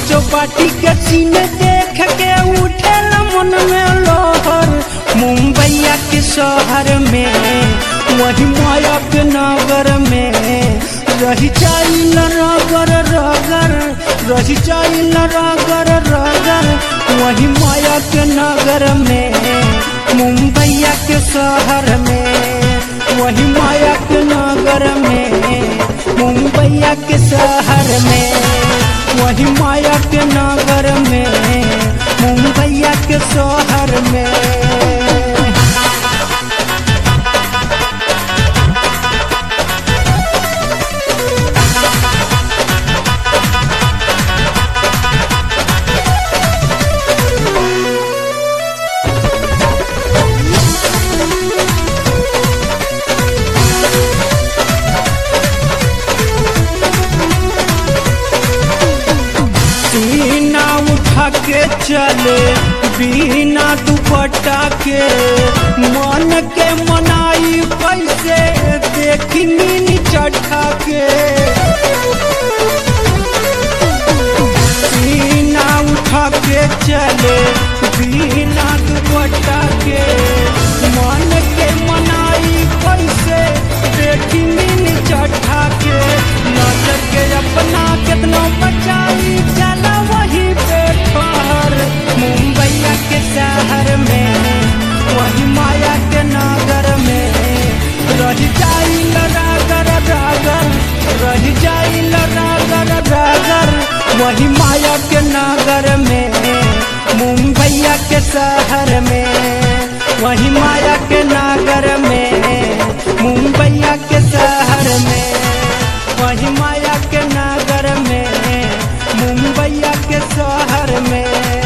चौपाटी के सीने देख के उठे मन में लोहर। मुंबईया के शहर में वही माया के नगर में रही जाइल रगर रगर, रही जाइल रगर रगर वही माया के नगर में। मुंबईया के शहर में वही माया के नगर में। मुंबईया के शहर में वही माया के नगर में। मुंबईया के शहर में। सीना उठा के चले बिना दुपट्टा के, मन के मनाई कैसे देखी नीनी चढ़ा के। सीना उठा के चले बिना दुपट्टा के, मन के मनाई कैसे देखी नीनी चढ़ा के। नजर के अपना कितना बचाई चला वही पे ठहर। मुंबईया के शहर में वही माया के नगर में रही जाइल रगर रगर, रही जाइल रगर रगर वही माया के नगर में। मुंबईया के शहर में वही माया के नगर में। मुंबईया के शहर में वही माया के नगर में। मुंबईया के शहर में।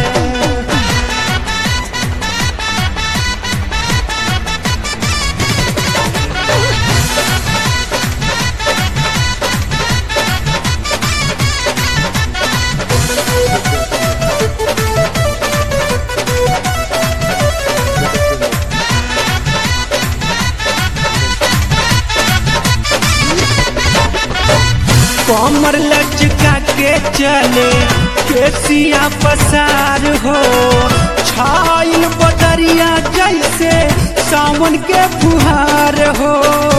कमर लचका के चले केसिया पसार हो, छाइल बदरिया जैसे सावन के फुहार हो।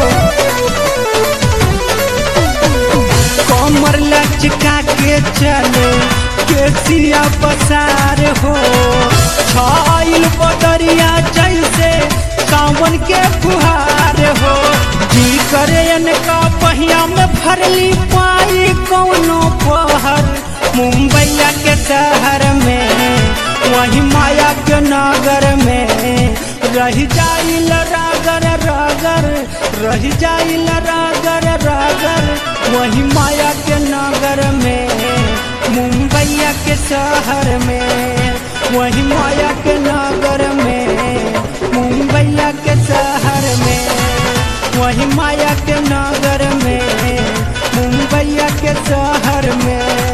कमर लचका के चले केसिया पसार हो, छाइल बदरिया जैसे सावन के फुहार हो। जी करे इनका पहिया में भरली पाई कौनो पहर। मुंबईया के शहर में वही माया के नगर में रही जाइल रगर रगर, रही जाइल रगर रगर वही माया के नगर में। मुंबईया के शहर में वही माया के नगर में। मुंबईया के शहर में वही माया के नगर में। मुंबईया के शहर में।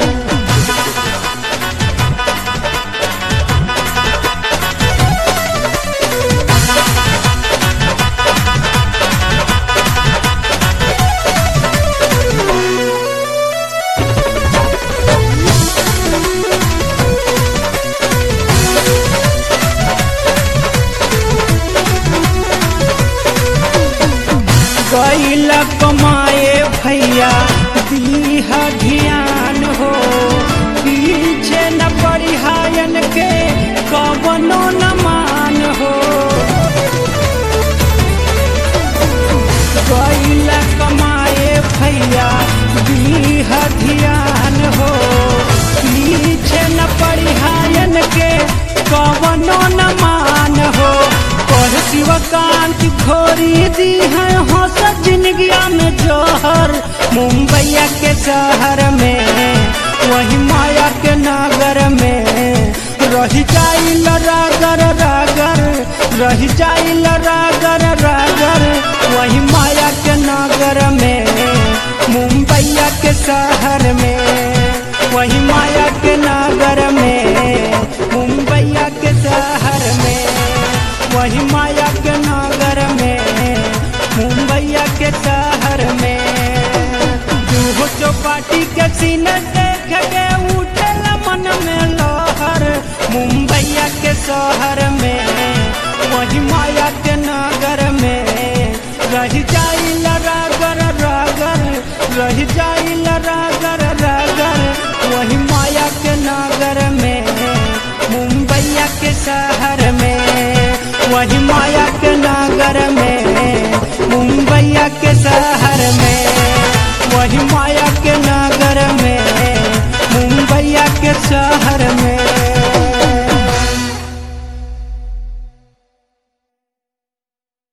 गईला कमाए भैया दीहा ध्यान हो, पीछे न परिहायन के कवनो न मान हो। गईला कमाए भैया दीहा ध्यान हो, पीछे न परिहायन के कवनो न मान हो। और शिवकांत घोरी दी है हंस जिंदगिया में जोहर। मुंबईया के शहर में वही माया के नगर में रही जाइल रगर रगर, रही जाइल रगर रगर वही माया के नगर में। मुंबईया के शहर में वही माया के नगर में। मुंबईया के शहर में वही माया के नगर में। मुंबईया के शहर में। चौपाटी के सीने देख के उठे मन में लहर मुंबईया के शहर में वही माया के नगर में रह जाइल रागर रागर रह जाइल रागर रागर वही माया के नगर में मुंबईया के शहर में वही माया के नगर में मुंबईया के शहर में वही माया के नगर में मुंबईया के शहर